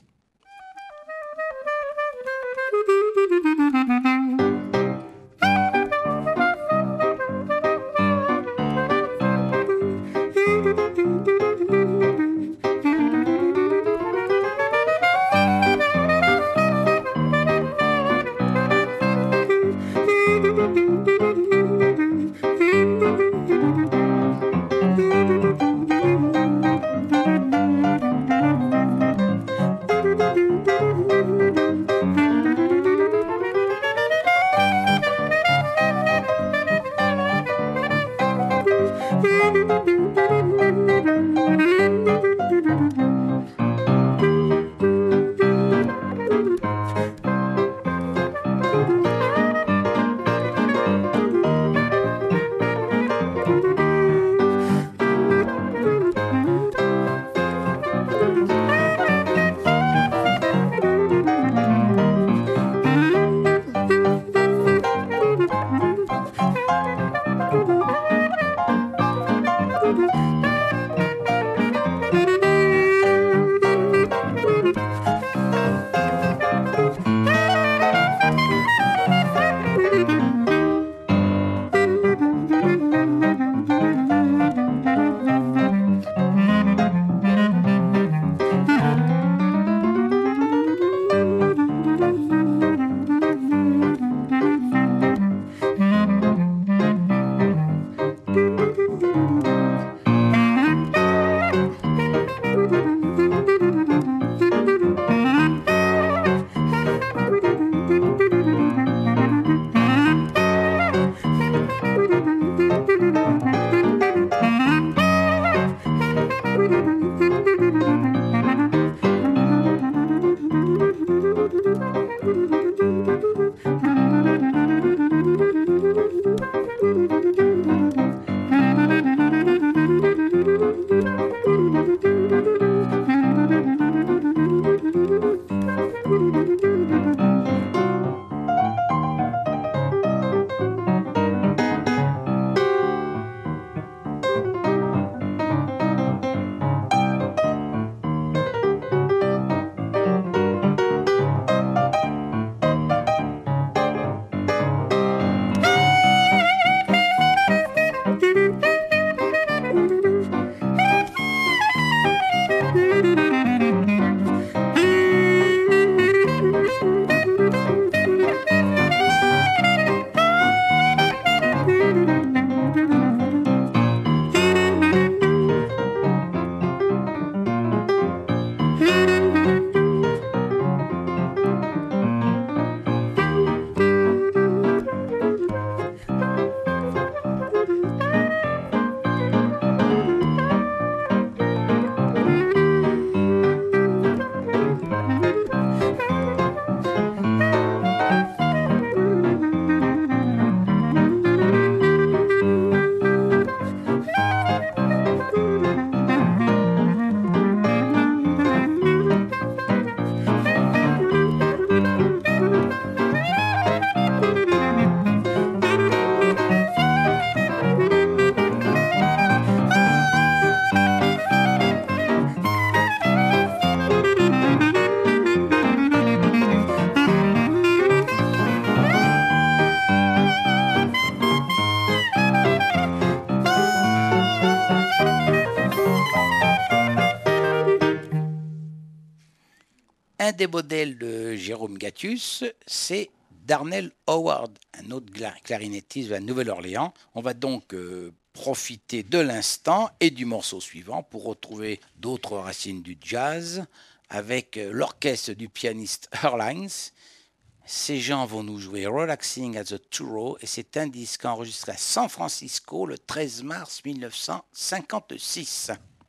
Un des modèles de Jérôme Gattius, c'est Darnell Howard, un autre clarinettiste de la Nouvelle-Orléans. On va donc euh, profiter de l'instant et du morceau suivant pour retrouver d'autres racines du jazz avec euh, l'orchestre du pianiste Earl Hines. Ces gens vont nous jouer Relaxing at the Turo et c'est un disque enregistré à San Francisco le treize mars mille neuf cent cinquante-six.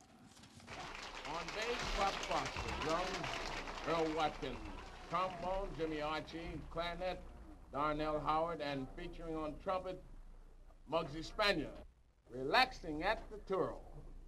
Earl Watkins, trombone, Jimmy Archie, clarinet, Darnell Howard, and featuring on trumpet, Muggsy Spanier, Relaxing at the Turo.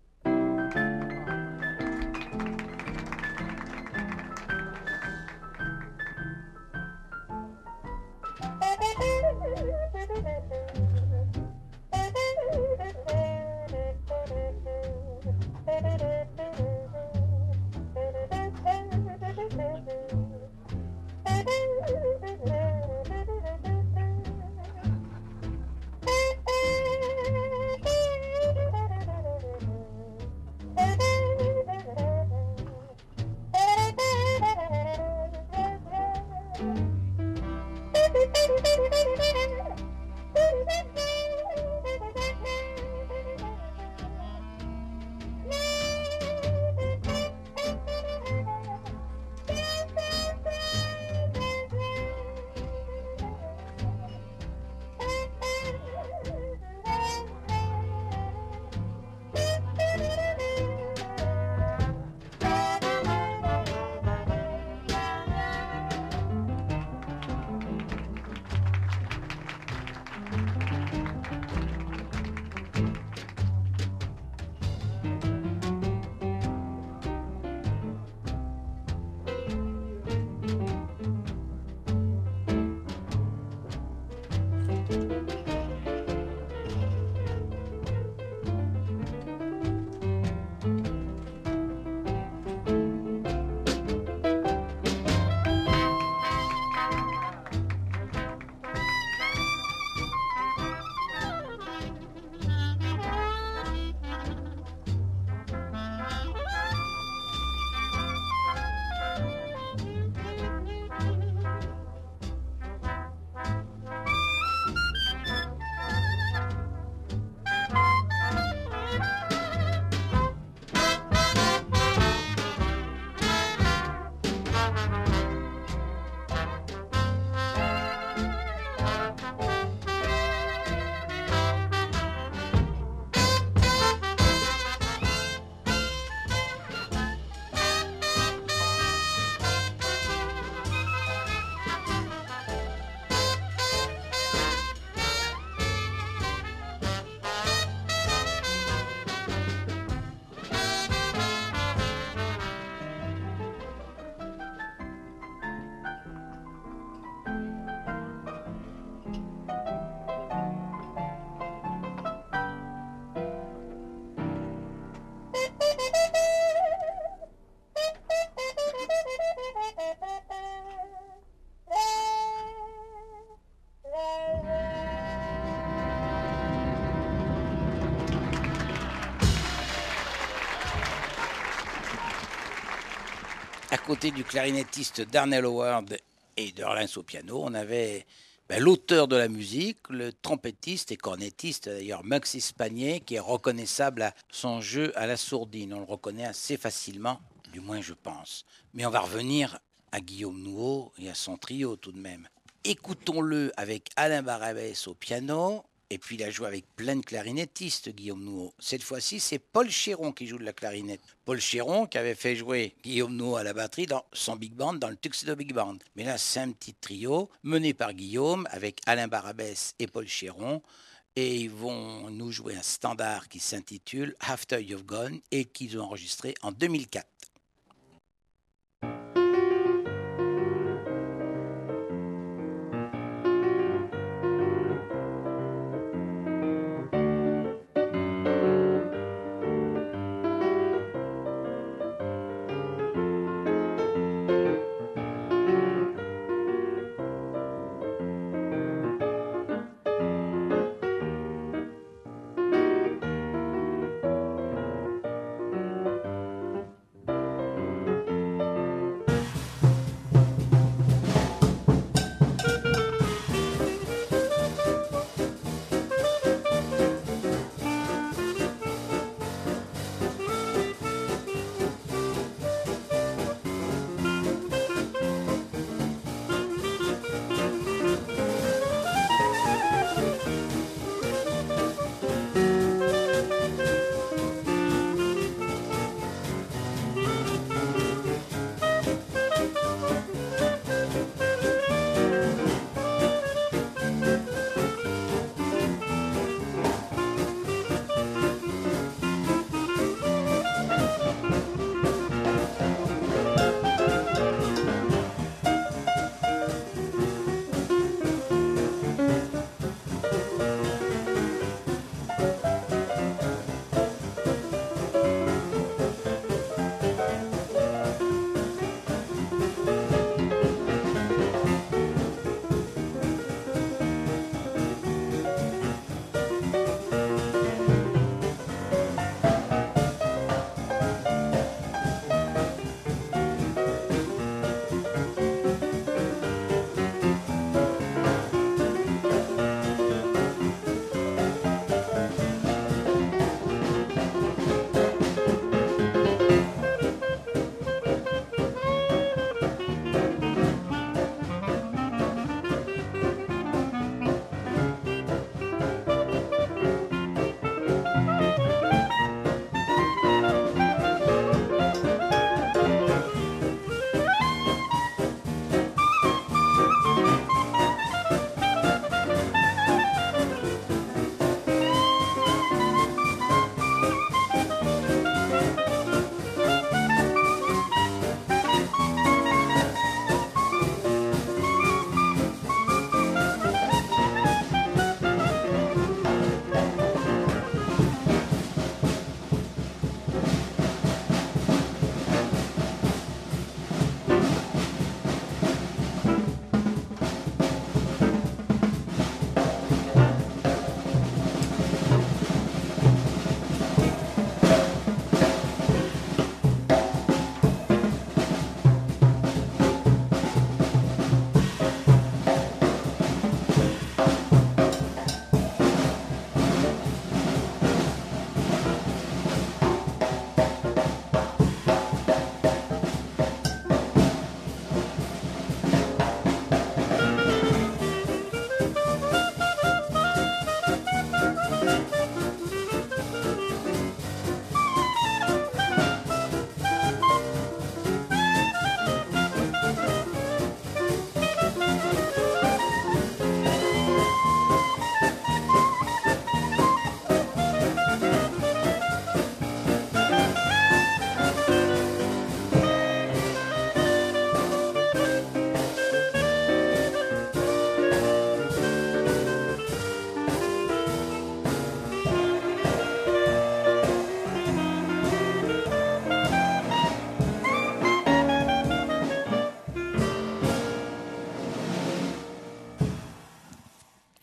À côté du clarinettiste Darnell Howard et d'Earl Hines au piano, on avait ben, l'auteur de la musique, le trompettiste et cornettiste d'ailleurs Muggsy Spanier, qui est reconnaissable à son jeu à la sourdine. On le reconnaît assez facilement, du moins je pense. Mais on va revenir à Guillaume Nouveau et à son trio tout de même. Écoutons-le avec Alain Barabès au piano. Et puis il a joué avec plein de clarinettistes, Guillaume Nouveau. Cette fois-ci, c'est Paul Chéron qui joue de la clarinette. Paul Chéron qui avait fait jouer Guillaume Nouveau à la batterie dans son big band, dans le Tuxedo Big Band. Mais là, c'est un petit trio mené par Guillaume avec Alain Barabès et Paul Chéron. Et ils vont nous jouer un standard qui s'intitule After You've Gone et qu'ils ont enregistré en deux mille quatre.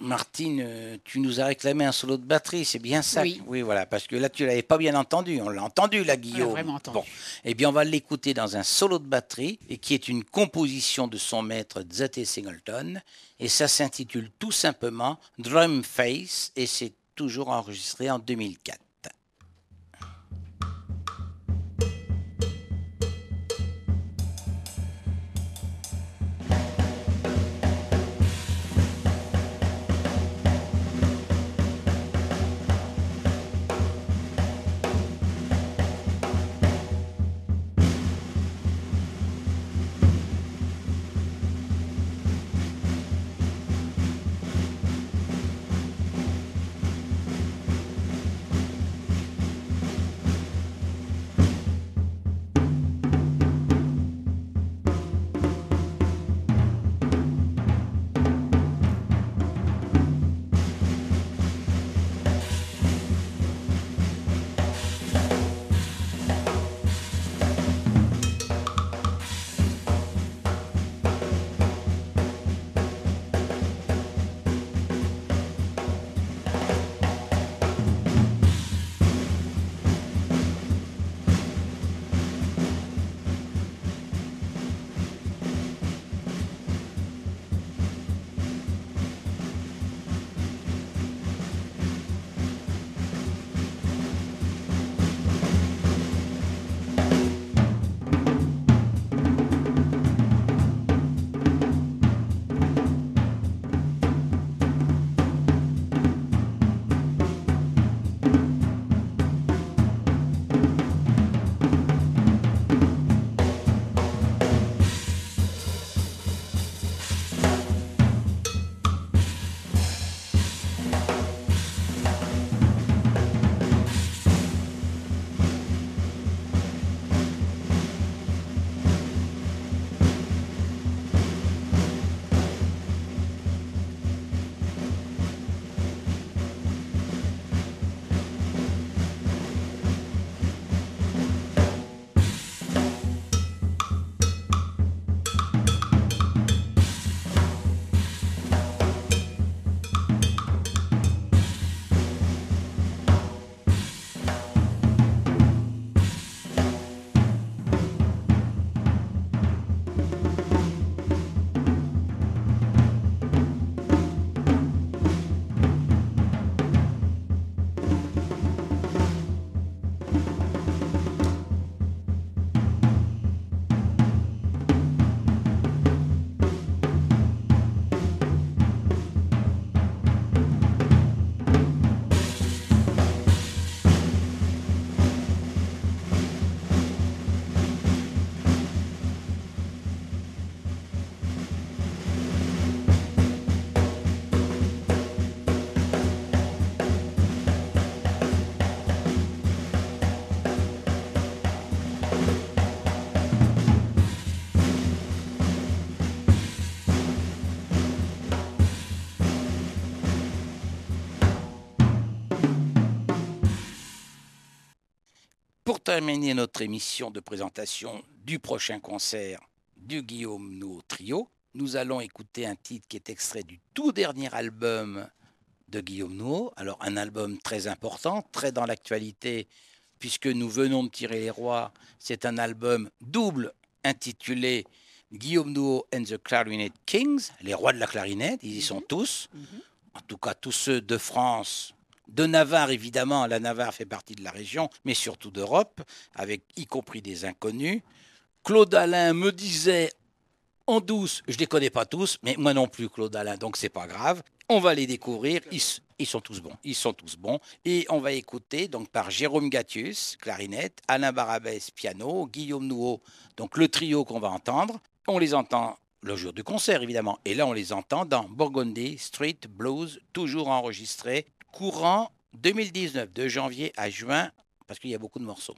Martine, tu nous as réclamé un solo de batterie, c'est bien ça? Oui. Oui, voilà, parce que là, tu ne l'avais pas bien entendu. On l'a entendu, là, Guillaume. On l'a vraiment entendu. Bon, eh bien, on va l'écouter dans un solo de batterie, et qui est une composition de son maître Zatté Singleton, et ça s'intitule tout simplement Drum Face, et c'est toujours enregistré en deux mille quatre. Pour terminer notre émission de présentation du prochain concert du Guillaume Nouveau Trio, nous allons écouter un titre qui est extrait du tout dernier album de Guillaume Nouveau. Alors un album très important, très dans l'actualité, puisque nous venons de tirer les rois. C'est un album double intitulé Guillaume Nouveau and the Clarinet Kings, les rois de la clarinette, ils y sont tous, en tout cas tous ceux de France, de Navarre évidemment, la Navarre fait partie de la région, mais surtout d'Europe, avec y compris des inconnus. Claude Alain me disait en douce, je ne les connais pas tous, mais moi non plus Claude Alain, donc c'est pas grave. On va les découvrir, ils, ils sont tous bons, ils sont tous bons. Et on va écouter donc par Jérôme Gatius, clarinette, Alain Barabès, piano, Guillaume Nouveau, donc le trio qu'on va entendre. On les entend le jour du concert évidemment, et là on les entend dans Burgundy Street Blues, toujours enregistré, courant deux mille dix-neuf, de janvier à juin, parce qu'il y a beaucoup de morceaux.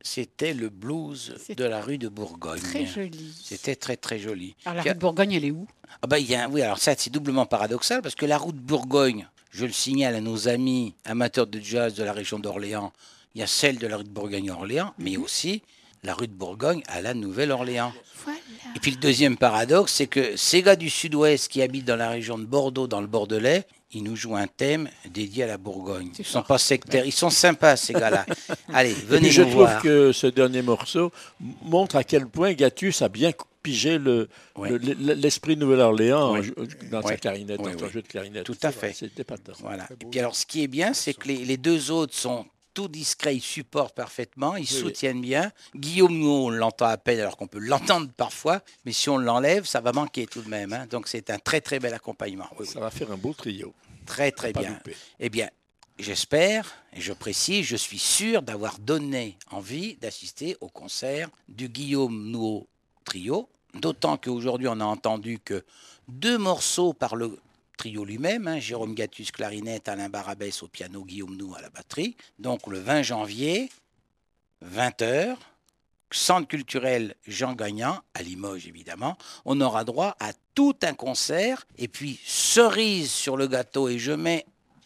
c'était le blues de la rue de Bourgogne. Très joli. C'était très très joli. Alors la rue de Bourgogne, elle est où? Ah bah, il y a, oui, alors ça c'est doublement paradoxal parce que la rue de Bourgogne, je le signale à nos amis amateurs de jazz de la région d'Orléans, il y a celle de la rue de Bourgogne à Orléans, mais aussi la rue de Bourgogne à la Nouvelle-Orléans. Voilà. Et puis le deuxième paradoxe, c'est que ces gars du sud-ouest qui habitent dans la région de Bordeaux, dans le Bordelais, ils nous jouent un thème dédié à la Bourgogne. Ils ne sont pas sectaires, ils sont sympas ces gars-là. Allez, venez nous je voir. Je trouve que ce dernier morceau montre à quel point Gatius a bien pigé le, ouais. le, l'esprit de Nouvelle-Orléans oui. dans oui. sa clarinette, oui, dans son oui. jeu de clarinette. Tout à fait. C'était pas tard. Voilà. Et puis alors, ce qui est bien, c'est que les, les deux autres sont tout discrets, ils supportent parfaitement, ils oui, soutiennent oui. bien. Guillaume, nous, on l'entend à peine, alors qu'on peut l'entendre parfois, mais si on l'enlève, ça va manquer tout de même. Hein. Donc, c'est un très, très bel accompagnement. Oui, ça oui. va faire un beau trio. Très, très bien. Louper. Eh bien, j'espère, et je précise, je suis sûr d'avoir donné envie d'assister au concert du Guillaume Nouveau Trio, d'autant qu'aujourd'hui, on a entendu que deux morceaux par le trio lui-même, hein, Jérôme Gatius clarinette, Alain Barabès au piano, Guillaume Nou à la batterie. Donc le vingt janvier, vingt heures, Centre culturel Jean Gagnan, à Limoges évidemment, on aura droit à tout un concert. Et puis cerise sur le gâteau, et je mets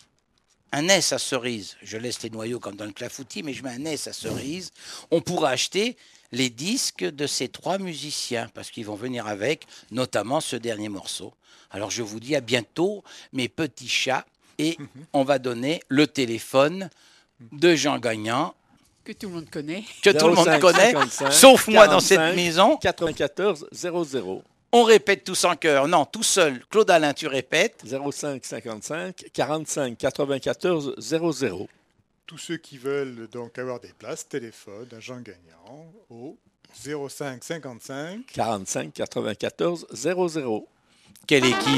un S à cerise, je laisse les noyaux comme dans le clafoutis, mais je mets un S à cerise, on pourra acheter les disques de ces trois musiciens, parce qu'ils vont venir avec, notamment ce dernier morceau. Alors je vous dis à bientôt, mes petits chats, et mmh. on va donner le téléphone de Jean Gagnan. Que tout le monde connaît. Que tout le monde connaît, sauf moi dans cette maison. quatre-vingt-quatorze zéro zéro. On répète tous en chœur. Non, tout seul. Claude Alain, tu répètes. zéro cinq cinquante-cinq quarante-cinq quatre-vingt-quatorze zéro zéro. Tous ceux qui veulent donc avoir des places, téléphone à Jean Gagnan au zéro cinq cinquante-cinq quarante-cinq quatre-vingt-quatorze zéro zéro. Quelle équipe!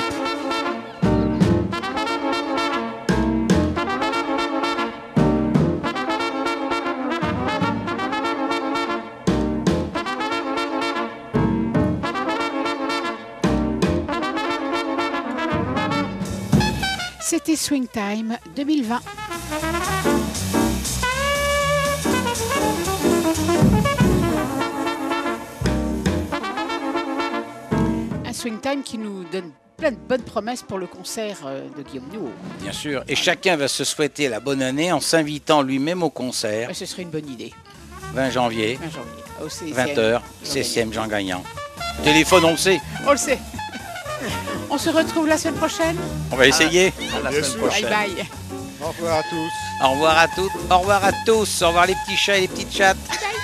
C'était Swing Time deux mille vingt. Un Swing Time qui nous donne plein de bonnes promesses pour le concert de Guillaume Nouveau. Bien sûr, et chacun va se souhaiter la bonne année en s'invitant lui-même au concert. Ouais, ce serait une bonne idée. vingt janvier, vingt janvier. Au C C M, vingt heures, C C M Jean Gagnan. Téléphone, on le sait. On le sait. On se retrouve la semaine prochaine. On va essayer. À la semaine prochaine. Bye bye. Au revoir à tous. Au revoir à toutes. Au revoir à tous. Au revoir les petits chats et les petites chattes. Bye.